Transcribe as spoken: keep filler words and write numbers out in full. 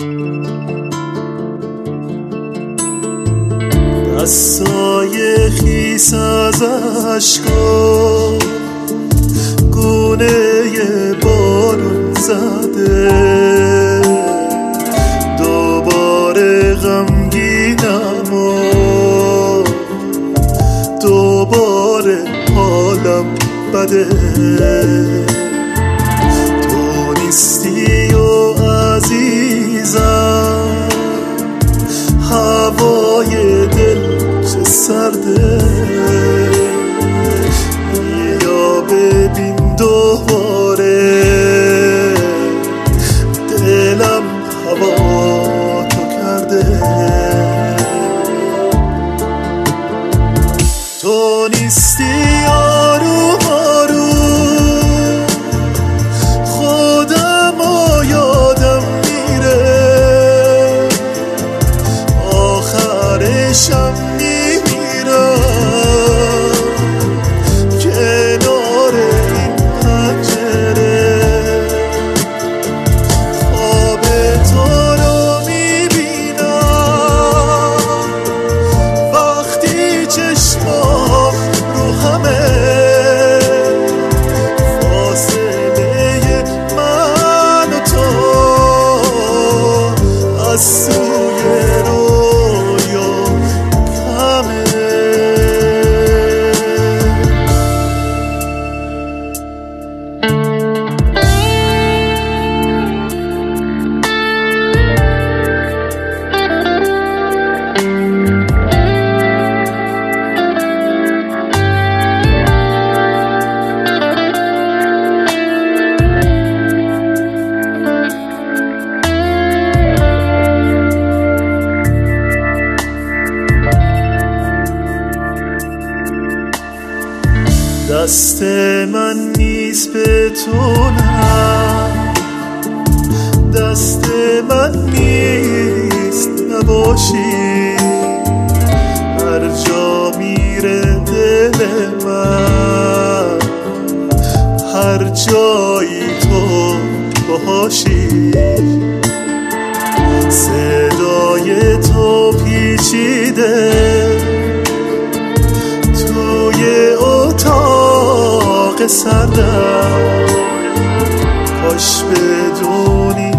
دستای خیس از اشکا گونه بارون زده، دوباره غمگینم و دوباره حالم بده. تو نیستی و عزیزم، هوای دل چه سرده. یا ببین دوباره دلم هوا تو کرده. تو نیستی آروم آروم خودم و یادم میره، آخرشم میمیرم کنار این پنجره. خواب تو رو میبینم وقتی چشمام رو همه، فاصله من و تو از سوی رویا کمه. دست من نیست به تو نه، دست من نیست نباشی. هر جا میره دل من، هر جایی تو باشی. صدای تو پیچیده توی اتاق سردم، کاش بدونی